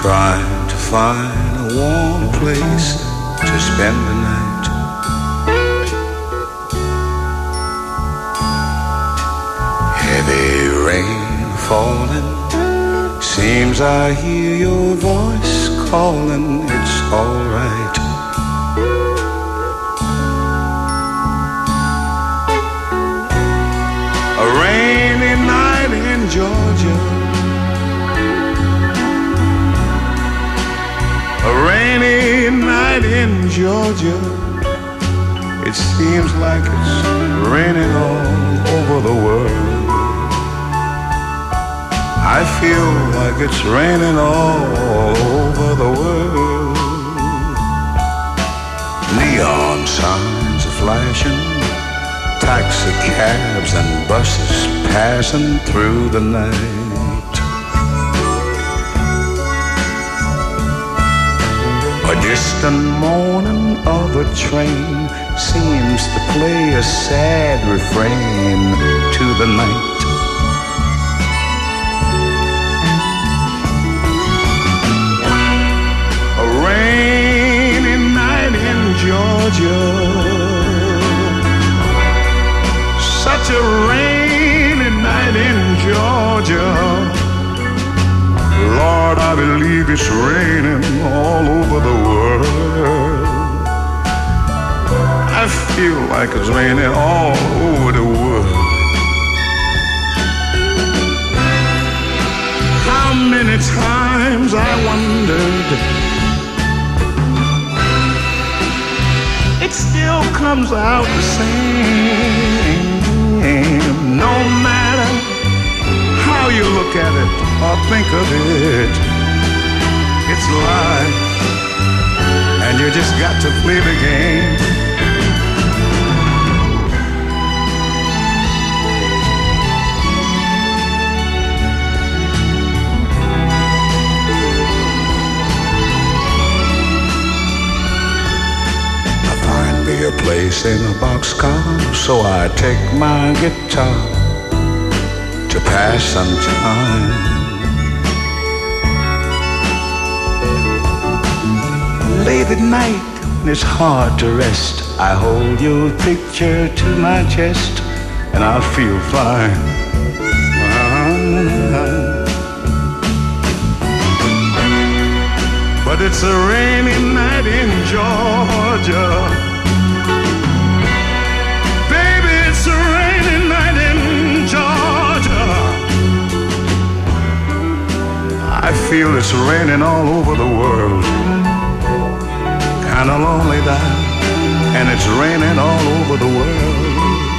trying to find a warm place to spend the night. Heavy rain falling, seems I hear your voice calling, it's alright. A rainy night in Georgia, a rainy night in Georgia. It seems like it's raining all over the world. I feel like it's raining all over the world. Neon signs are flashing, taxi cabs and buses passing through the night. A distant moaning of a train seems to play a sad refrain to the night. A rainy night in Georgia, such a rainy night in Georgia. Lord, I believe it's raining all over the world. I feel like it's raining all over the world. How many times I wondered, it still comes out the same. No matter how you look at it or think of it, it's life, and you just got to play the game. A place in a boxcar, so I take my guitar to pass some time. Late at night, when it's hard to rest, I hold your picture to my chest, and I feel fine. But it's a rainy night in Georgia. I feel it's raining all over the world. Kinda lonely there, and it's raining all over the world.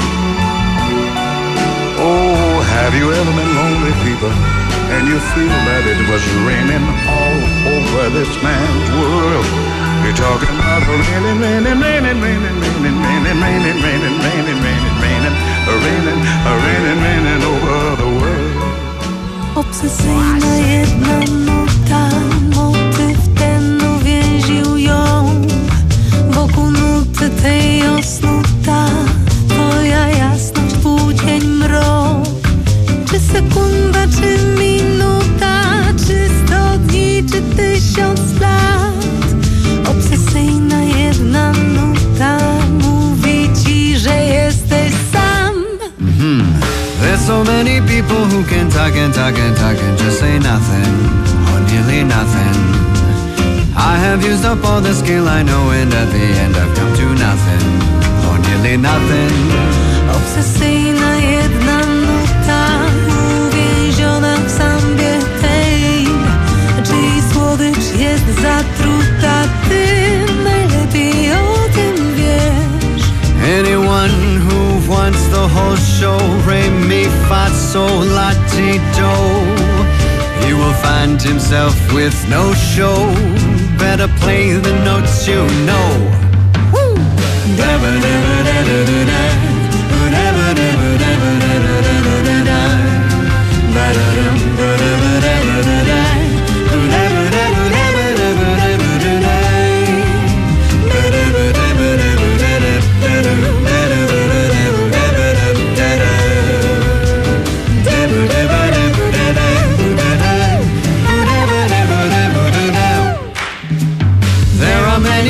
Oh, have you ever been lonely, people, and you feel that it was raining all over this man's world? You're talking about raining, raining, raining, raining, raining, raining, raining, raining, raining, raining, raining, raining, raining, raining over the world. Obsesyjna jedna nuta, motyw ten uwięził ją. Wokół nuty tej osnuta, twoja jasność, półcień, mrok. Czy sekunda, czy minuta, czy 100 dni, czy 1000 lat. Obsesyjna jedna nuta mówi ci, że jesteś sam. There's so many people who can talk and talk and talk and just say nothing, or nearly nothing. I have used up all the skill I know, and at the end I've come to nothing, or nearly nothing. Obsesyjna jedna nuta uwięziona w sambie tej, czyj słodycz jest zatruta, ty najlepiej o tym wiesz. Anyone who wants the whole show, re mi fa sol la ti do, he will find himself with no show. Better play the notes you know. Woo!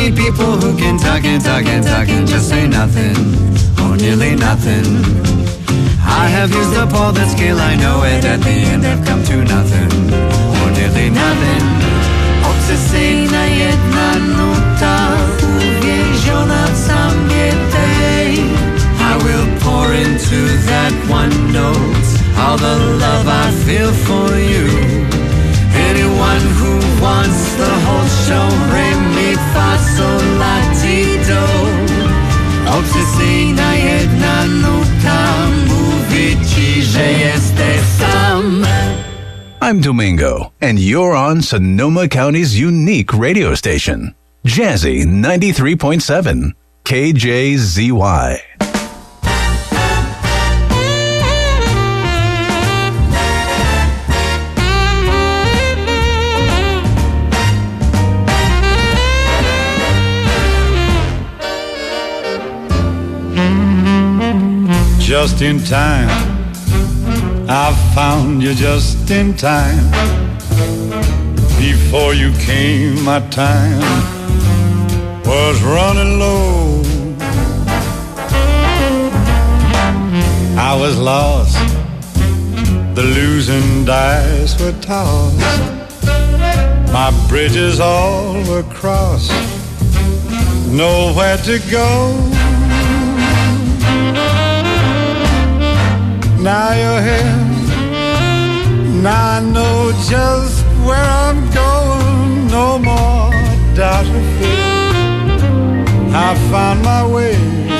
need people who can talk and talk and talk and just say nothing, or nearly nothing. I have used up all that skill, I know it, at the end I've come to nothing, or nearly nothing. Obsesyjna jedna nuta, uwięziona w sambie tej. I will pour into that one note all the love I feel for you. Anyone who wants the whole show, re mi fa sol la ti do. Obsesyjna jedna nuta mówi ci, że jesteś sam. I'm Domingo, and you're on Sonoma County's unique radio station, Jazzy 93.7, KJZY. Just in time, I found you just in time. Before you came, my time was running low. I was lost, the losing dice were tossed. My bridges all were crossed, nowhere to go. Now you're here, now I know just where I'm going. No more doubt or fear, I found my way.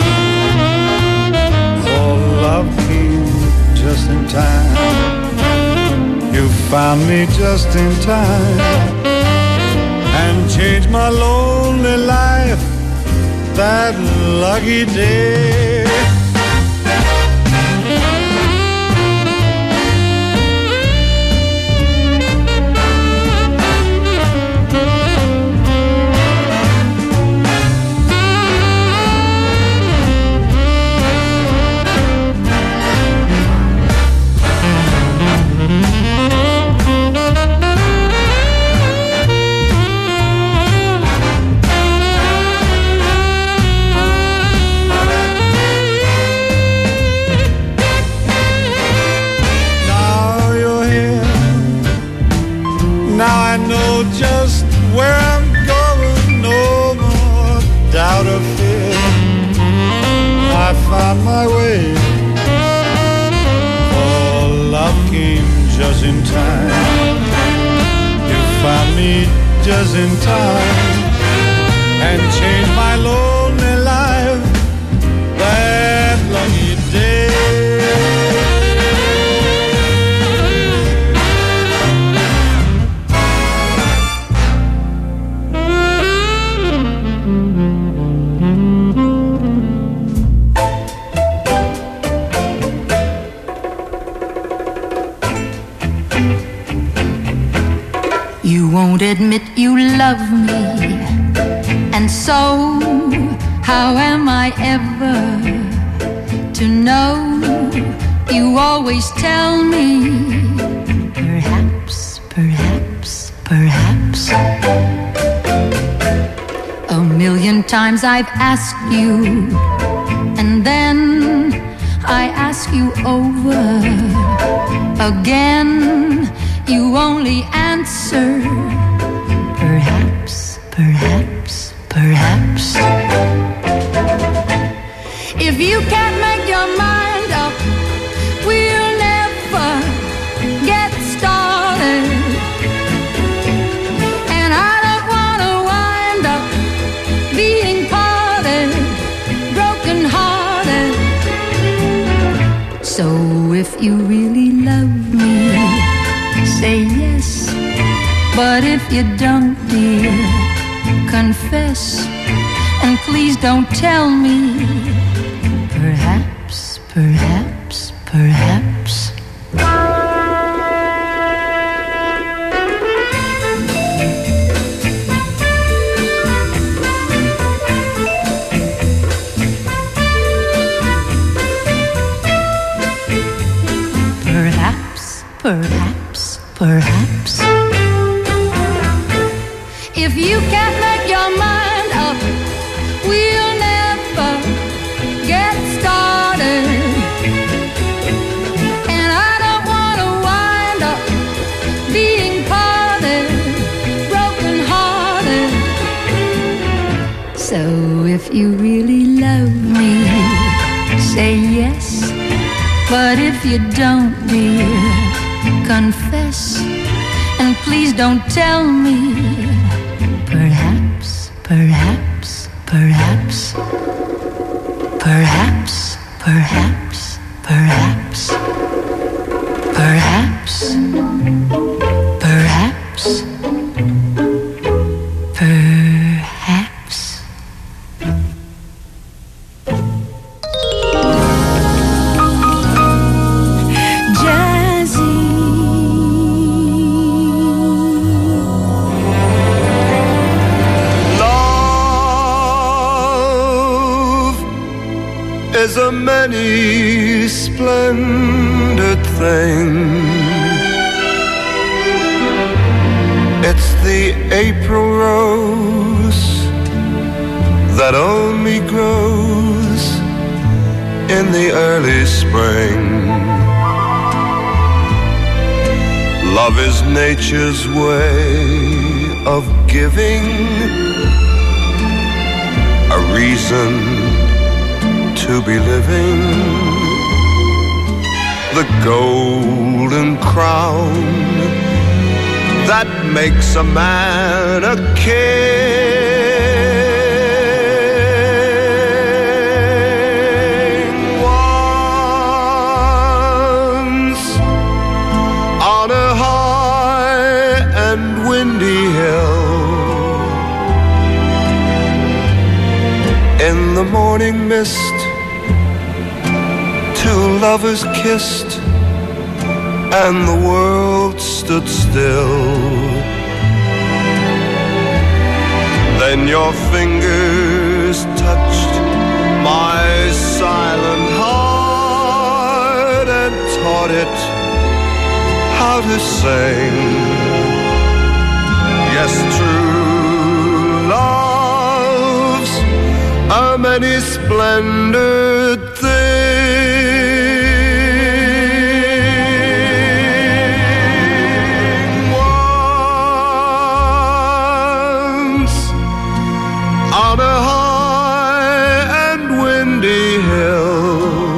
Oh, love came just in time. You found me just in time and changed my lonely life that lucky day. Just where I'm going, no more doubt or fear. I found my way. Oh, love came just in time. You found me just in time and changed my lonely life that lucky day. Won't admit you love me, and so how am I ever to know? You always tell me, perhaps, perhaps, perhaps. A million times I've asked you, and then I ask you over again. You only answer, perhaps, perhaps, perhaps. If you can't make your mind up, we'll never get started. And I don't want to wind up being parted, broken hearted. So if you really love me, say yes, but if you don't, dear, confess, and please don't tell me, perhaps, perhaps, perhaps. Perhaps, perhaps, perhaps. If you can't make your mind up, if you really love me, say yes. But if you don't, dear, confess. And please don't tell me. Perhaps, perhaps, perhaps, perhaps, perhaps, perhaps, perhaps, perhaps, perhaps. Jazzy. Love is a many splendid thing. It's the April rose that only grows in the early spring. Love is nature's way of giving a reason to be living. The golden crown that makes a man a king. Once on a high and windy hill, in the morning mist, two lovers kissed, and the world stood still. Then your fingers touched my silent heart and taught it how to sing. Yes, true love's a many splendid thing. Once on a high and windy hill,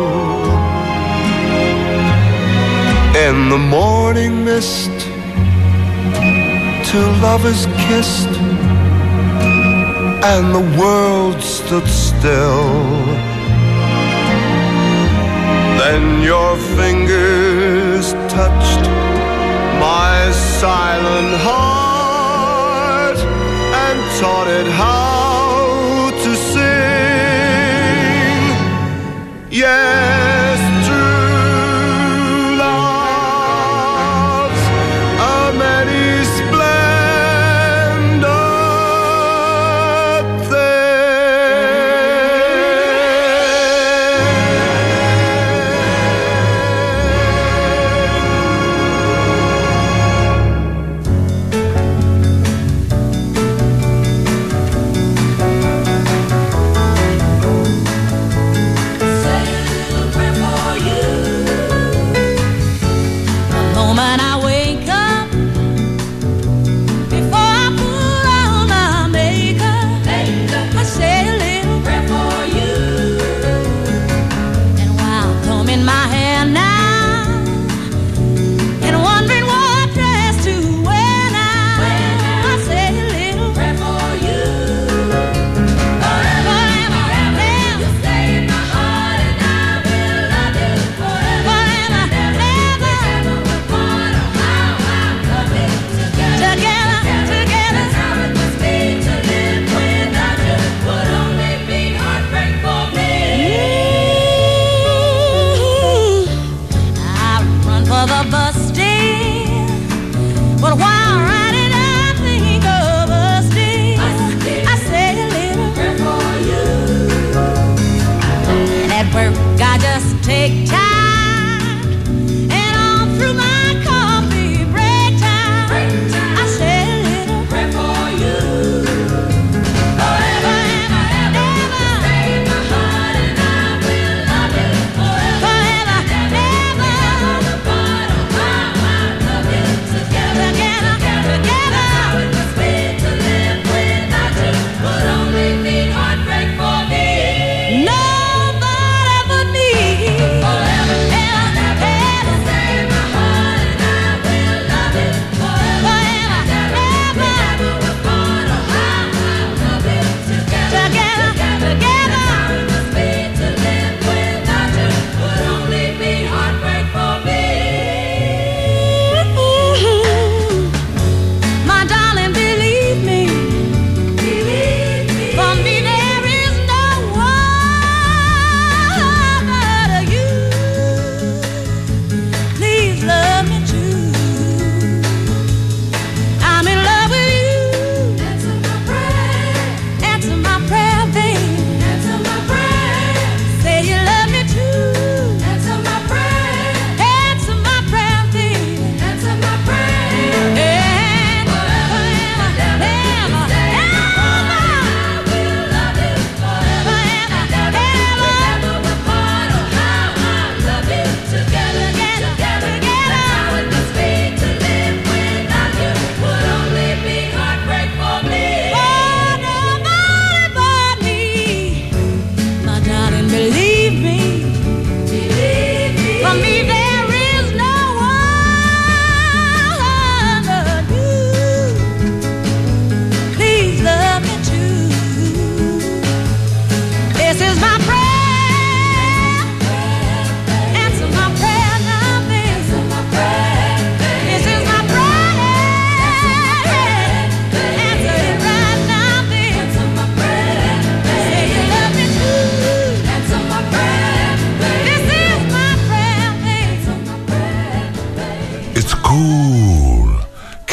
in the morning mist, two lovers kissed, and the world stood still. Then your fingers touched my silent heart and taught it how to sing. Yes, true love's a many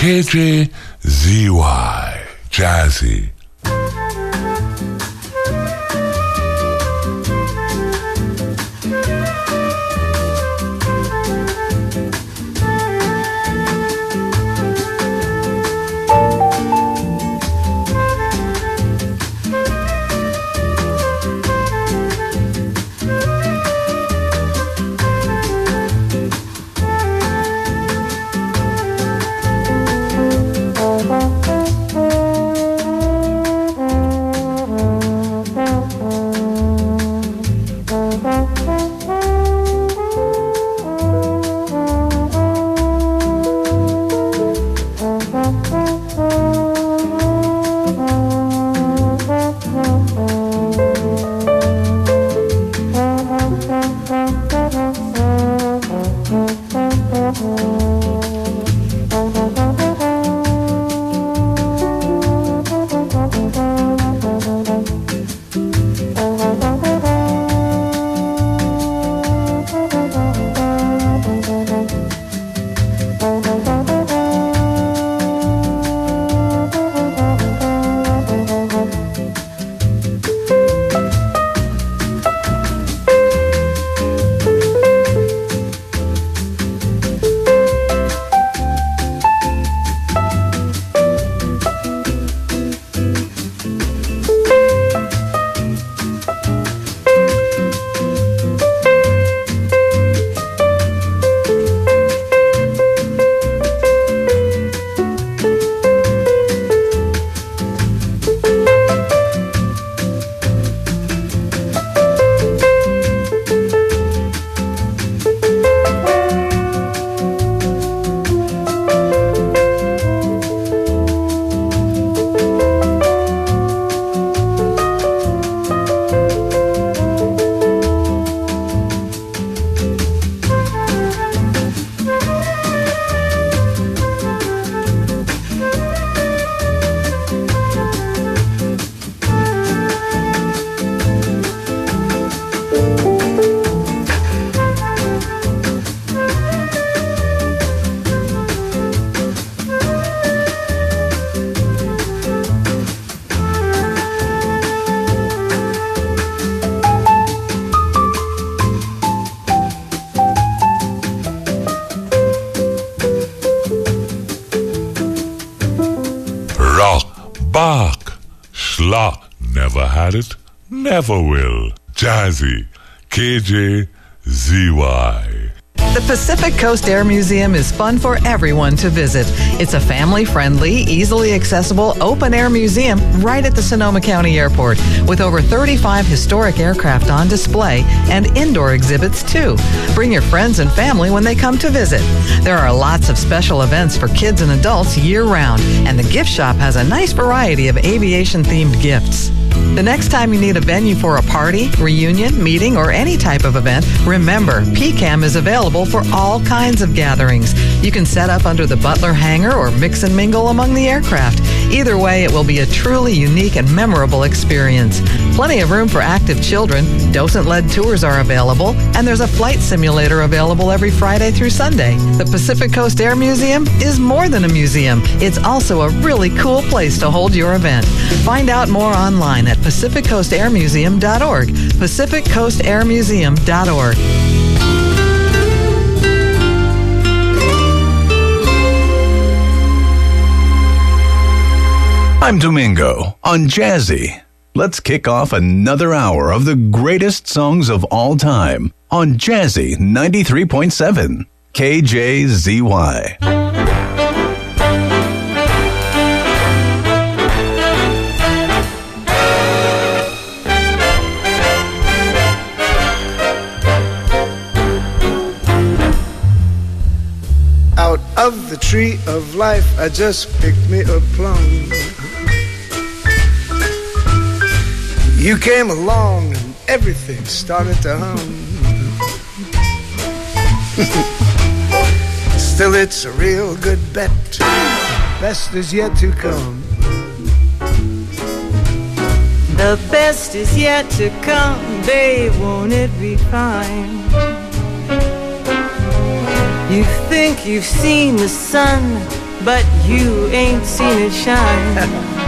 KJZY, Jazzy. Bach, Schlock, never had it, never will. Jazzy, KJZY. The Pacific Coast Air Museum is fun for everyone to visit. It's a family-friendly, easily accessible, open-air museum right at the Sonoma County Airport with over 35 historic aircraft on display and indoor exhibits too. Bring your friends and family when they come to visit. There are lots of special events for kids and adults year-round, and the gift shop has a nice variety of aviation-themed gifts. The next time you need a venue for a party, reunion, meeting, or any type of event, remember, PCAM is available for all kinds of gatherings. You can set up under the Butler hangar or mix and mingle among the aircraft. Either way, it will be a truly unique and memorable experience. Plenty of room for active children, docent-led tours are available, and there's a flight simulator available every Friday through Sunday. The Pacific Coast Air Museum is more than a museum. It's also a really cool place to hold your event. Find out more online at PacificCoastAirMuseum.org. PacificCoastAirMuseum.org. I'm Domingo on Jazzy. Let's kick off another hour of the greatest songs of all time on Jazzy 93.7 KJZY. Out of the tree of life, I just picked me a plum. You came along and everything started to hum. Still, it's a real good bet. The best is yet to come. The best is yet to come, babe, won't it be fine? You think you've seen the sun, but you ain't seen it shine.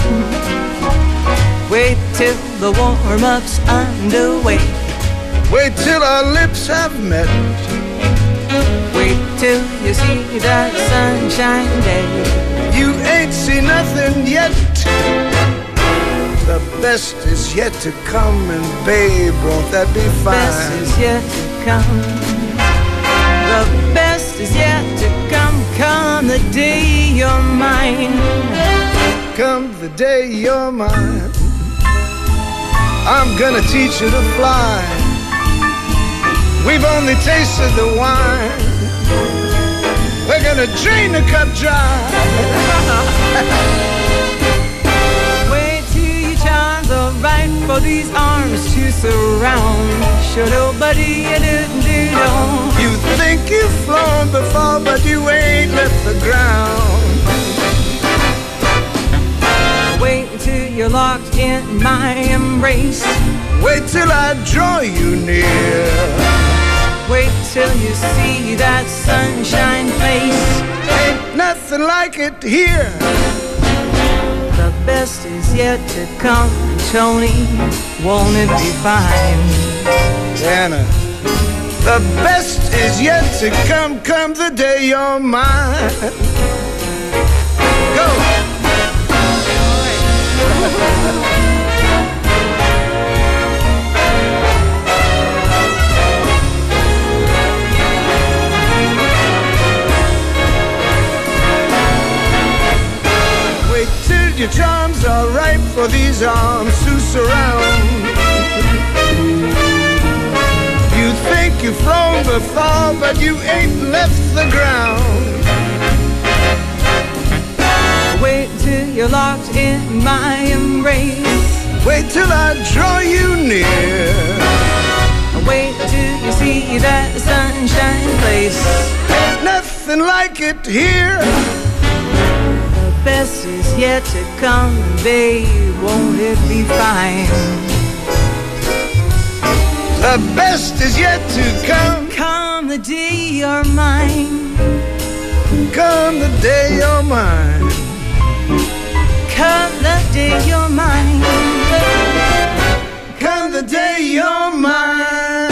Wait till the warm-up's underway. Wait till our lips have met. Wait till you see that sunshine day. You ain't seen nothing yet. The best is yet to come, and babe, won't that be fine? The best is yet to come. The best is yet to come. Come the day you're mine. Come the day you're mine. I'm gonna teach you to fly. We've only tasted the wine. We're gonna drain the cup dry. Wait till your charms are right for these arms to surround. Sure nobody do. You think you've flown before, but you ain't left the ground. Wait till you're locked in my embrace. Wait till I draw you near. Wait till you see that sunshine face. Ain't nothing like it here. The best is yet to come, Tony. Won't it be fine? Anna, the best is yet to come. Come the day you're mine. Go. Wait till your charms are ripe for these arms to surround. You think you've flown before, but you ain't left the ground. Wait till you're locked in my embrace. Wait till I draw you near. Wait till you see that sunshine place. Ain't nothing like it here. The best is yet to come, babe, won't it be fine? The best is yet to come. Come the day you're mine. Come the day you're mine. Come the day you're mine. Come the day you're mine.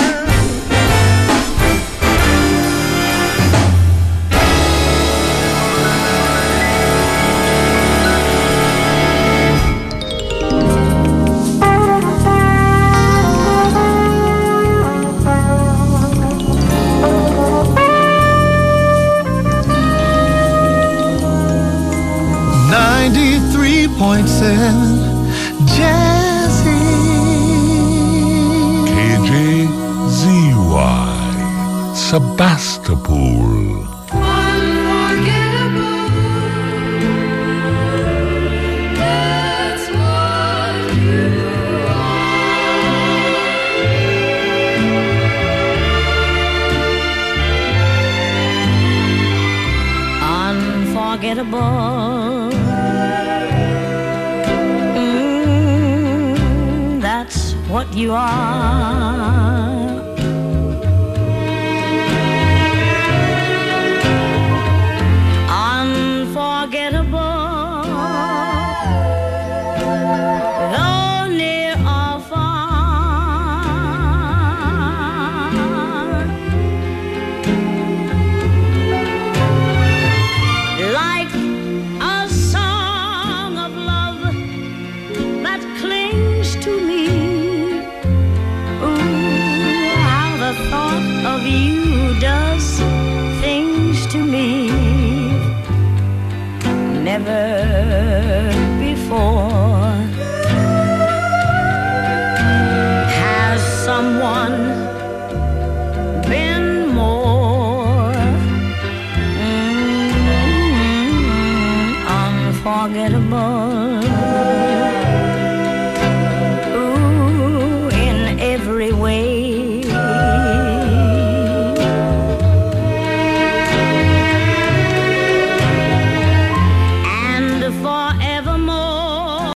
Jazzy. KJZY Sebastopol. Unforgettable. That's what you are.